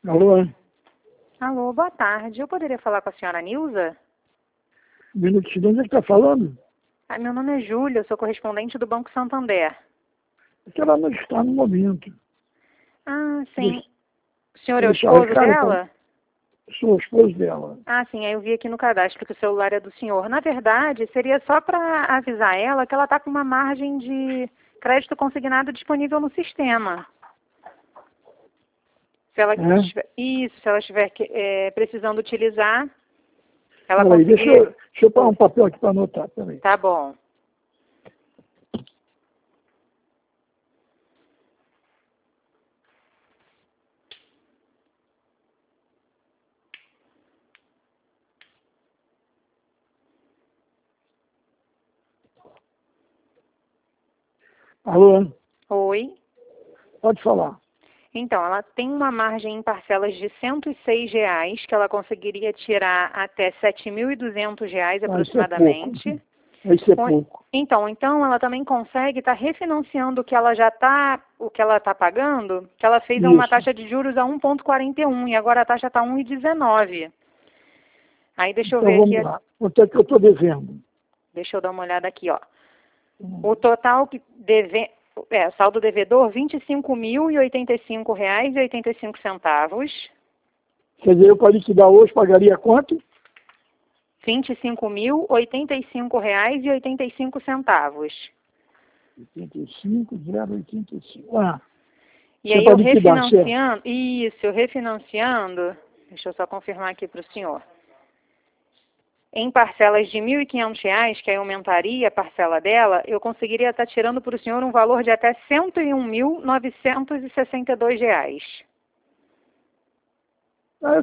Alô? Alô, boa tarde. Eu poderia falar com a senhora Nilza? Um minutinho, de onde é que está falando? Meu nome é Júlia, eu sou correspondente do Banco Santander. É que ela não está no momento. Ah, sim. Deixa- O senhor é o deixa esposo recado, dela? Sou o esposo dela. Ah, sim, aí eu vi aqui no cadastro que o celular é do senhor. Na verdade, seria só para avisar ela que ela está com uma margem de crédito consignado disponível no sistema. Se ela estiver, isso, se ela estiver precisando utilizar, ela Peraí, conseguiria... deixa eu pôr um papel aqui para anotar. Peraí. Tá bom. Alô? Oi. Pode falar. Então, ela tem uma margem em parcelas de R$ 106, que ela conseguiria tirar até R$ 7.200 aproximadamente. Isso é pouco. Então, ela também consegue estar refinanciando o que ela está pagando, que ela fez uma Isso. taxa de juros a 1,41 e agora a taxa está 1,19. Aí deixa eu Então ver vamos aqui, lá. Quanto é que eu estou devendo? deixa eu dar uma olhada aqui, ó. O total saldo devedor, R$ 25.085,85. Quer dizer, eu para liquidar hoje pagaria quanto? R$ 25.085,85. 85,085. Ah, E isso é aí para liquidar, certo? eu refinanciando, deixa eu só confirmar aqui para o senhor. Em parcelas de R$ 1.500, que aí aumentaria a parcela dela, eu conseguiria estar tirando para o senhor um valor de até R$ 101.962. Ah,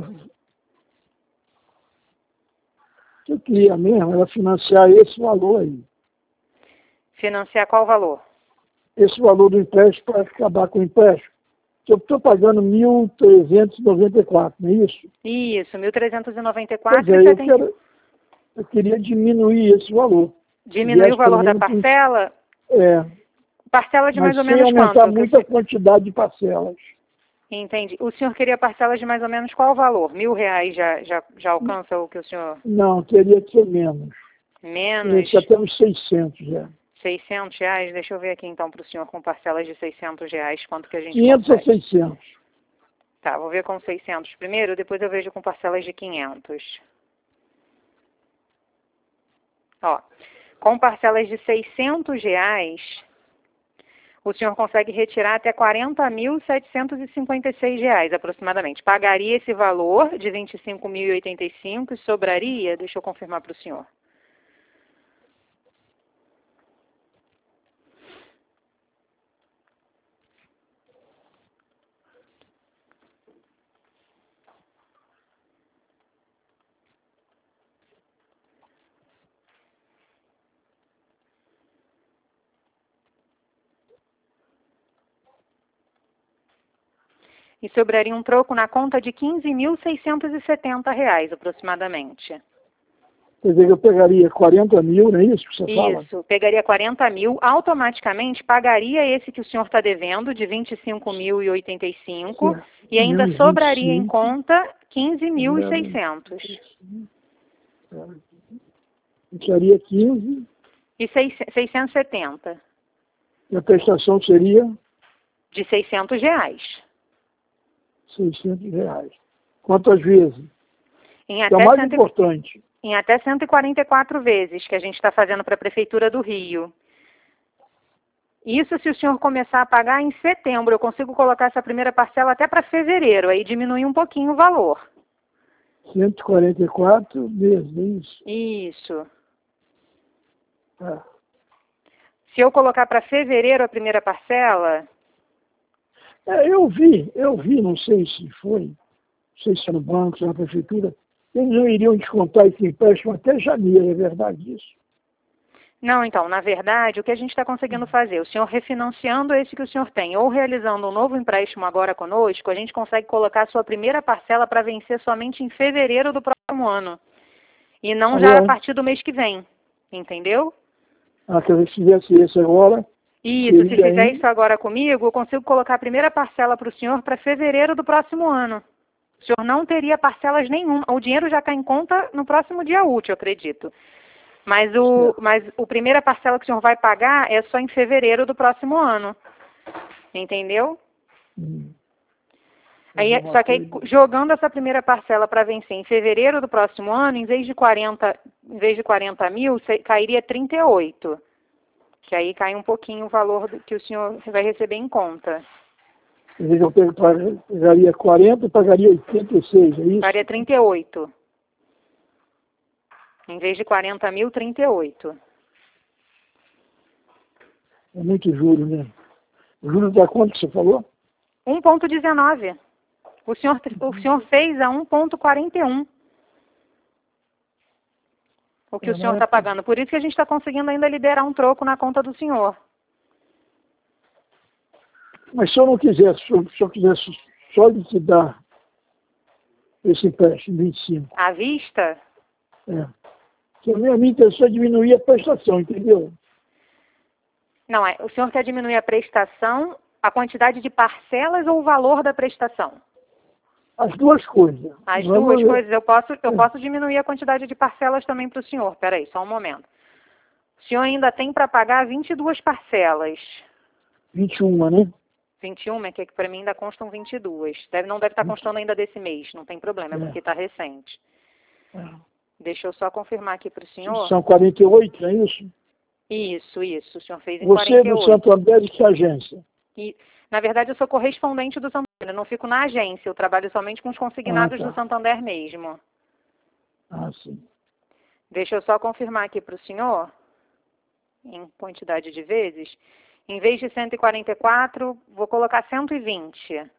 eu queria mesmo era financiar esse valor aí. Financiar qual valor? Esse valor do empréstimo para acabar com o empréstimo. Eu estou pagando 1.394, não é isso? Isso, R$ Pois 1.394,70. é, eu queria diminuir esse valor. Diminuir o valor da Viesse pelo menos parcela? É, Parcela de mas mais ou sem menos aumentar quanto? muito a quantidade de parcelas. Entendi. O senhor queria parcelas de mais ou menos qual valor? R$ 1.000 já alcança o que o senhor... Não, teria que ser menos. Teria que Menos ser até uns 600, já. R$ 600? Deixa eu ver aqui então para o senhor com parcelas de R$ 600, quanto que a gente 500 a consegue. 600. Tá, vou ver com 600 primeiro, depois eu vejo com parcelas de 500. Ó, com parcelas de R$ 600, o senhor consegue retirar até R$ 40.756 aproximadamente. Pagaria esse valor de R$ 25.085 e sobraria, deixa eu confirmar para o senhor. E sobraria um troco na conta de R$ 15.670 aproximadamente. Quer dizer, eu pegaria 40 mil, não é isso que você fala? Isso, pegaria 40 mil, automaticamente pagaria esse que o senhor está devendo, de 25.085, e ainda Menos sobraria em 25, conta 15.600. seria 15, E 670, e a prestação seria de R$ 600. 600 reais. Quantas vezes? Em É até, o mais importante. em até 144 vezes que a gente está fazendo para a Prefeitura do Rio. Isso se o senhor começar a pagar em setembro. Eu consigo colocar essa primeira parcela até para fevereiro, aí diminui um pouquinho o valor. 144 meses, é isso? Isso. É. Se eu colocar para fevereiro a primeira parcela... Eu vi, não sei se foi, não sei se é no banco, se é na prefeitura, eles não iriam descontar esse empréstimo até janeiro, é verdade isso? Não, então, na verdade, o que a gente está conseguindo fazer? O senhor refinanciando esse que o senhor tem ou realizando um novo empréstimo agora conosco, a gente consegue colocar a sua primeira parcela para vencer somente em fevereiro do próximo ano. E não já a partir do mês que vem. Entendeu? Ah, que se fizesse esse agora, Isso, se fizer isso agora comigo, eu consigo colocar a primeira parcela para o senhor para fevereiro do próximo ano. O senhor não teria parcelas nenhuma. O dinheiro já cai em conta no próximo dia útil, eu acredito. Mas a primeira parcela que o senhor vai pagar é só em fevereiro do próximo ano. Entendeu? Aí, só que aí, jogando essa primeira parcela para vencer em fevereiro do próximo ano, em vez de 40 mil, cairia 38. Que aí cai um pouquinho o valor que o senhor vai receber em conta. Em vez de eu pagaria 40, eu pagaria 86, é isso? Pagaria 38. Em vez de 40 mil, 38. É muito juro, né? O juro da quanto que você falou? 1,19. O senhor fez a 1,41. O que o senhor está pagando. Por isso que a gente está conseguindo ainda liberar um troco na conta do senhor. Mas se eu não quisesse, se eu quisesse só liquidar esse empréstimo, 25. À vista? É. Porque a minha intenção é diminuir a prestação, entendeu? Não, o senhor quer diminuir a prestação, a quantidade de parcelas ou o valor da prestação? As duas coisas. As duas coisas. Eu posso diminuir a quantidade de parcelas também para o senhor. Peraí, só um momento. O senhor ainda tem para pagar 22 parcelas. 21, né? 21, é que para mim ainda constam 22. Não deve estar constando ainda desse mês, não tem problema, é porque está recente. Deixa eu só confirmar aqui para o senhor. São 48, não é isso? Isso. O senhor fez em Você 48. É do Santander de que agência? Na verdade, eu sou correspondente do Santander, eu não fico na agência, eu trabalho somente com os consignados do Santander mesmo. Ah, sim. Deixa eu só confirmar aqui para o senhor, em quantidade de vezes. Em vez de 144, vou colocar 120.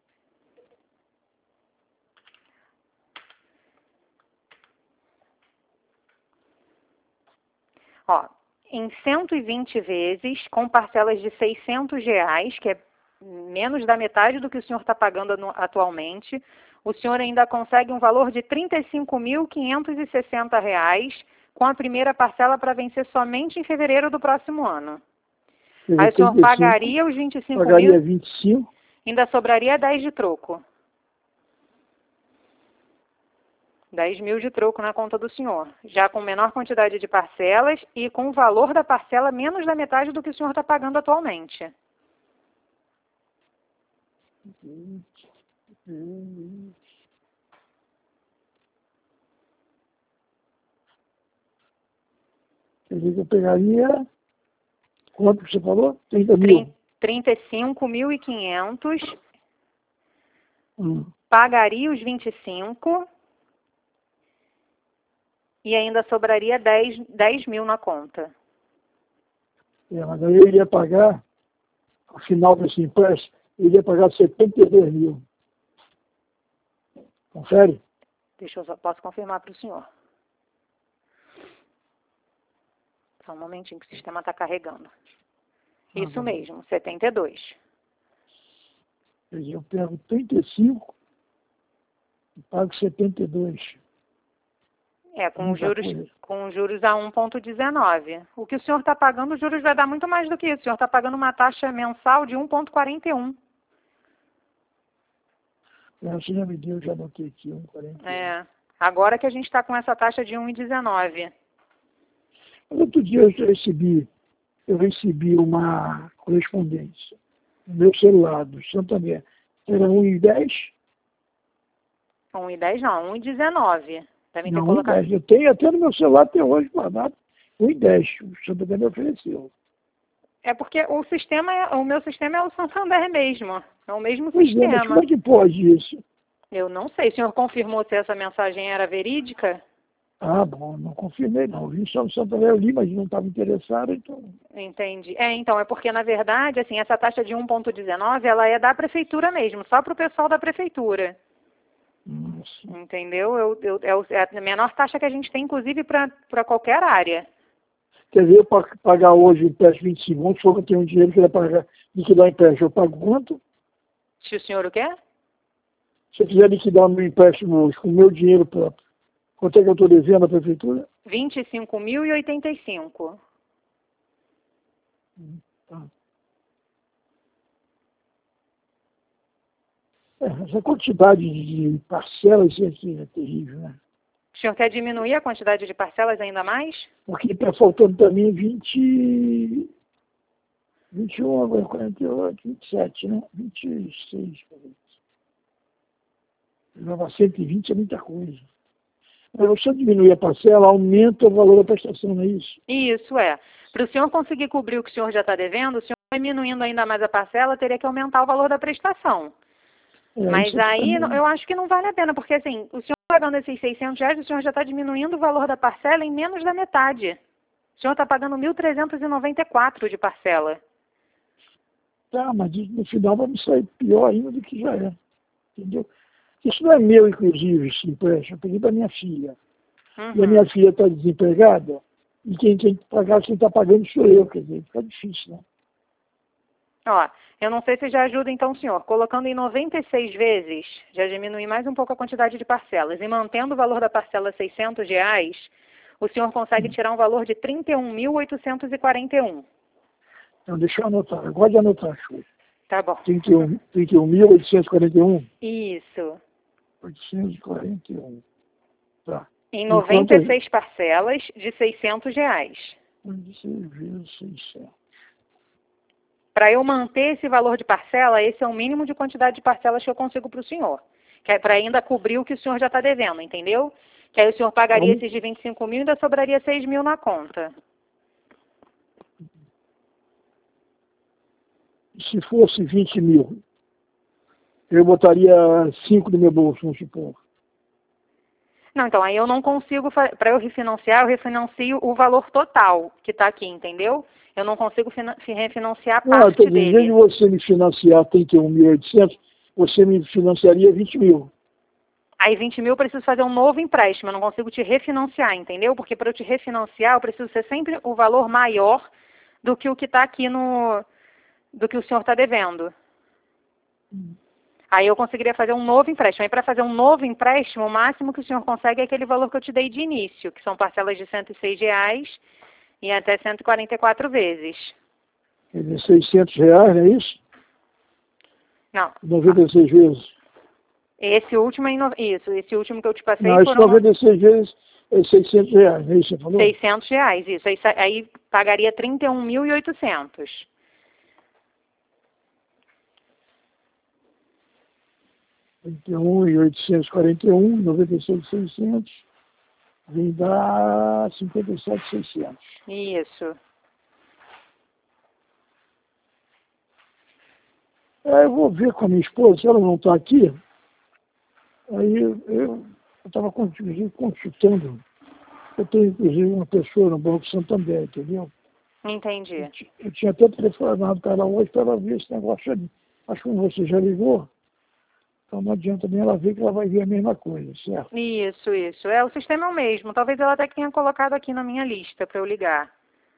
Ó, em 120 vezes, com parcelas de R$600, que é menos da metade do que o senhor está pagando atualmente, o senhor ainda consegue um valor de R$ 35.560 com a primeira parcela para vencer somente em fevereiro do próximo ano. Aí o senhor pagaria os 25 pagaria mil, 25, ainda sobraria 10 de troco. 10 mil de troco na conta do senhor, já com menor quantidade de parcelas e com o valor da parcela menos da metade do que o senhor está pagando atualmente. Quer dizer que eu pegaria, quanto que você falou? 30 mil. 35.500, pagaria os 25 e ainda sobraria 10 mil na conta. Mas aí eu iria pagar, no final desse empréstimo, eu iria pagar 72 mil. Confere? Posso confirmar para o senhor. Só um momentinho que o sistema está carregando. Isso mesmo, 72. Quer dizer, eu pego 35 e pago 72. Com juros a 1,19. O que o senhor está pagando, os juros vai dar muito mais do que isso. O senhor está pagando uma taxa mensal de 1,41. Você já me deu, já botei aqui 1,41. Agora que a gente está com essa taxa de 1,19. Outro dia eu recebi uma correspondência no meu celular do Santander. Era 1,10? 1,10 não, 1,19. Devem ter Não, colocado. 1,10. Eu tenho até no meu celular até hoje guardado 1,10. O Santander me ofereceu. É porque o meu sistema é o Santander mesmo. É o mesmo Pois sistema. Mas como é que pode isso? Eu não sei. O senhor confirmou se essa mensagem era verídica? Ah, bom, não confirmei não. Eu vi só no Santander, eu li, mas não estava interessado, então... Entendi. Então, é porque, na verdade, assim, essa taxa de 1,19, ela é da prefeitura mesmo, só para o pessoal da prefeitura. Nossa. Entendeu? É a menor taxa que a gente tem, inclusive, para qualquer área. Quer dizer, eu pagar hoje o empréstimo 25, vamos supor que eu tenho um dinheiro que ele vai pagar, liquidar o empréstimo, eu pago quanto? Se o senhor o quer? Se eu quiser liquidar o meu empréstimo hoje com o meu dinheiro próprio, quanto é que eu estou devendo à prefeitura? 25.085. Tá. Essa quantidade de parcelas aqui é terrível, né? O senhor quer diminuir a quantidade de parcelas ainda mais? Porque está faltando também 21, agora 48, 27, né? 26, talvez. Leva 120 é muita coisa. Mas você diminuir a parcela, aumenta o valor da prestação, não é isso? Isso é. Para o senhor conseguir cobrir o que o senhor já está devendo, o senhor diminuindo ainda mais a parcela, teria que aumentar o valor da prestação. Mas Isso aqui aí também. eu acho que não vale a pena, porque assim, o senhor pagando esses R$ 600, o senhor já está diminuindo o valor da parcela em menos da metade. O senhor está pagando 1.394 de parcela. Tá, mas no final vai me sair pior ainda do que já é. Entendeu? Isso não é meu, inclusive, esse empréstimo. Eu peguei da minha filha. E a minha filha está desempregada. E quem tem que pagar, quem está pagando sou eu. Quer dizer, fica difícil, né? Ó, eu não sei se já ajuda então o senhor. Colocando em 96 vezes, já diminui mais um pouco a quantidade de parcelas. E mantendo o valor da parcela R$ 600, o senhor consegue tirar um valor de R$ 31.841. Então, deixa eu anotar. Eu gosto de anotar as coisas. Tá bom. 31.841? Isso. 841. Tá. Em 96 parcelas de R$ 600. 96 vezes 600. Para eu manter esse valor de parcela, esse é o mínimo de quantidade de parcelas que eu consigo para o senhor. Que é para ainda cobrir o que o senhor já está devendo, entendeu? Que aí o senhor pagaria esses de 25 mil e ainda sobraria 6 mil na conta. Se fosse 20 mil, eu botaria 5 no meu bolso, vamos supor. Não, então aí eu não consigo, para eu refinancio o valor total que está aqui, entendeu? Eu não consigo refinanciar a parte Dizendo, em vez de dele. você me financiar 31.800, você me financiaria 20 mil. Aí 20 mil eu preciso fazer um novo empréstimo, eu não consigo te refinanciar, entendeu? Porque para eu te refinanciar eu preciso ser sempre o valor maior do que o que está aqui do que o senhor está devendo. Aí eu conseguiria fazer um novo empréstimo. Aí para fazer um novo empréstimo, o máximo que o senhor consegue é aquele valor que eu te dei de início, que são parcelas de R$ 106 e até 144 vezes. Quer dizer, R$ 600, não é isso? Não. 96 vezes. Esse último esse último que eu te passei Não, esse foram 96 vezes é R$ 600, não é isso que você falou? R$ 600, isso. Aí pagaria 31.800. 31.841, 96.600, vem dar 57.600. Isso. Eu vou ver com a minha esposa, se ela não está aqui, aí eu estava consultando. Eu tenho, inclusive, uma pessoa no Banco Santander, entendeu? Entendi. Eu tinha até telefonado para ela hoje para ela ver esse negócio ali. Acho que você já ligou, então não adianta nem ela ver que ela vai ver a mesma coisa, certo? Isso. O sistema é o mesmo. Talvez ela até tenha colocado aqui na minha lista para eu ligar.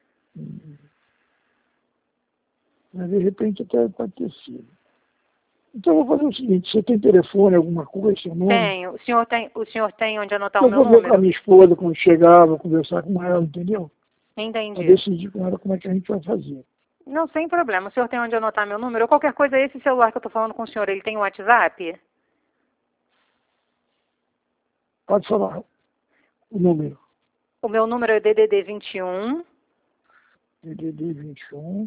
Mas de repente até pode ter sido. Então eu vou fazer o seguinte, você tem telefone, alguma coisa, seu nome? Tenho. O senhor tem onde anotar Eu o meu vou ver com a número? minha esposa quando chegar, vou conversar com ela, entendeu? Para Entendi. decidir com ela como é que a gente vai fazer. Não, sem problema. O senhor tem onde anotar meu número? Ou qualquer coisa, esse celular que eu estou falando com o senhor, ele tem WhatsApp? Pode falar o número. O meu número é DDD 21 DDD 21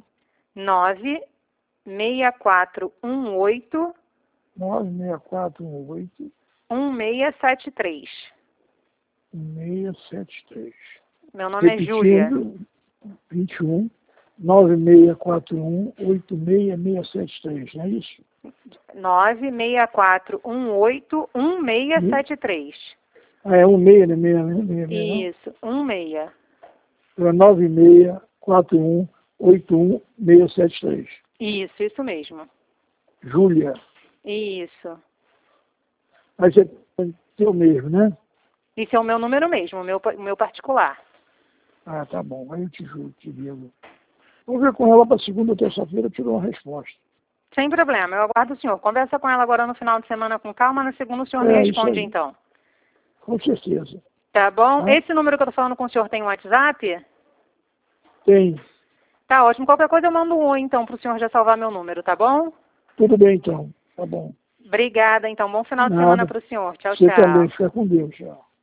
96418 96418 1673. 1673. Meu nome é Júlia. 21 9641 86673, não é isso? 96418 1673. Ah, é 16, né? 66, Isso, 16. Então é 9641 81673. Isso mesmo. Júlia. Isso. Mas é teu mesmo, né? Esse é o meu número mesmo, o meu particular. Ah, tá bom. Aí eu te juro, te digo. Vou ver com ela para segunda ou terça-feira, eu te dou uma resposta. Sem problema, eu aguardo o senhor. Conversa com ela agora no final de semana com calma, na segunda o senhor me responde então. Com certeza. Tá bom? Esse número que eu tô falando com o senhor tem um WhatsApp? Tem. Tá ótimo. Qualquer coisa eu mando um oi então pro senhor já salvar meu número, tá bom? Tudo bem então. Tá bom. Obrigada, então. Bom final de Nada. semana para o senhor. Tchau, Você tchau. também. Fica com Deus. Tchau.